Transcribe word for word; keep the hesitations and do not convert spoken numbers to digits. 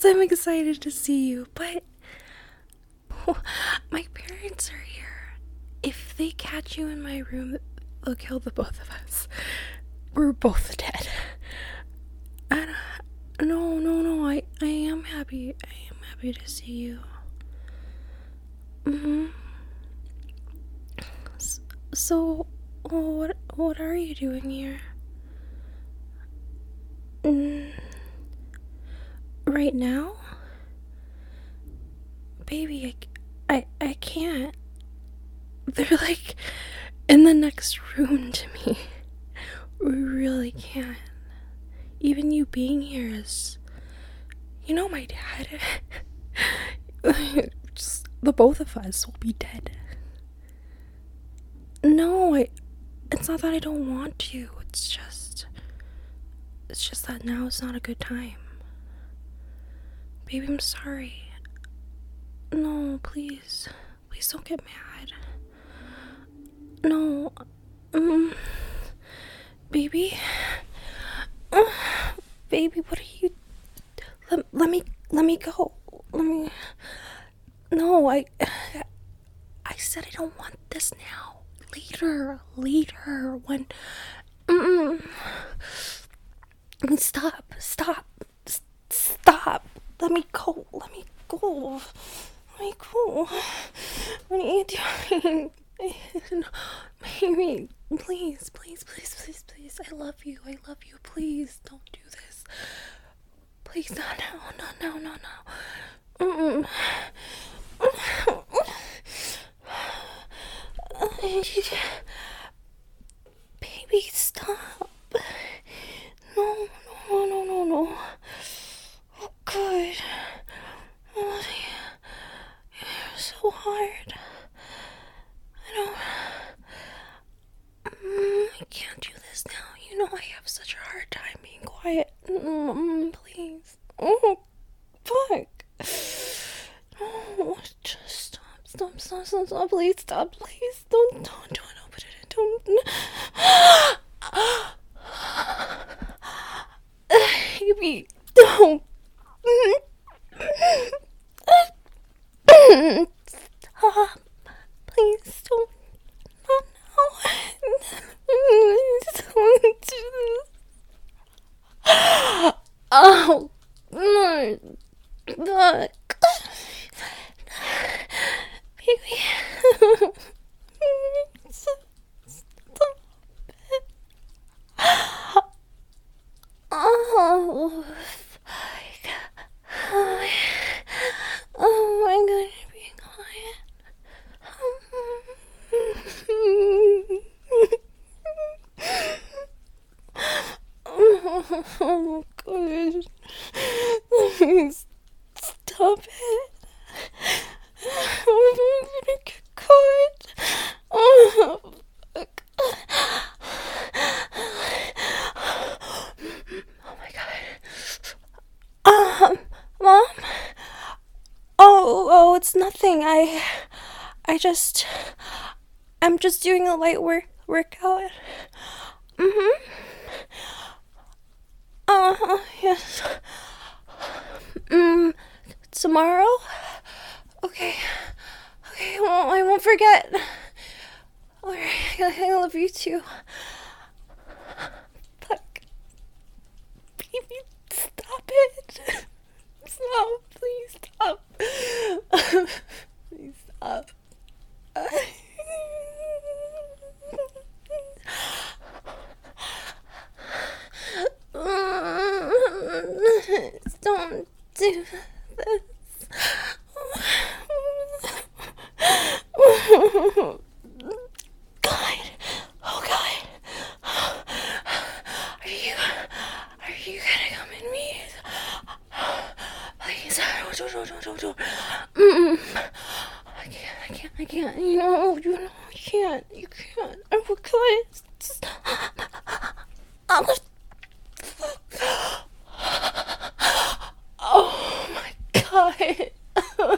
course I'm excited to see you, but my parents are here. If they catch you in my room, they'll kill the both of us. We're both dead. And, uh, no, no, no, I, I am happy. I am happy to see you. Mm-hmm. So, what, what are you doing here? Mm, right now? Baby, I, I, I can't. They're like in the next room to me. We really can't. Even you being here is... You know my dad. Just, the both of us will be dead. No, I... It's not that I don't want to. It's just... It's just that now is not a good time. Baby, I'm sorry. No, please. Please don't get mad. No. Um... Baby? Uh, baby, what are you... Let, let me... Let me go. Let me... No, I... I said I don't want this now. Later. Later. When... Mm, stop. Stop. S- stop. Let me go. Let me go. Let me go. What are you doing? Baby, please, please, please, please, please. I love you. I love you. Please don't do this. Please, no, no, no, no, no, no. Baby, stop. No, no, no, no, no. Oh, good. Oh, you're so hard. I don't... Mm, I can't do this now. You know I have such a hard time being quiet. Mm, please. Oh, fuck. No, just stop, stop, stop, stop, stop. Please stop, please. Don't, don't, don't open it. Don't. Baby, don't. Stop. Please don't. Oh, no. Please don't do this. Oh, no. Fuck. Baby. Stop it. Oh, fuck. Oh, oh my god, you're being quiet. Oh, good. Please stop it. I'm gonna get caught. Oh, fuck. Oh my god. Um, Mom? Oh, oh, it's nothing. I, I just, I'm just doing a light work workout. Mm-hmm. Uh, yes. Um, tomorrow? Okay. Okay, well, I won't forget. Alright, I love you too. Fuck. Baby, stop it. Stop, please stop. Please stop. Don't do this. God. Oh God. Are you are you gonna come in me? Please. Don't, don't, don't, don't, don't. Mm-mm. I can't, I can't, I can't. You know, you know, I can't. You can't. I will kill it. Oh my god.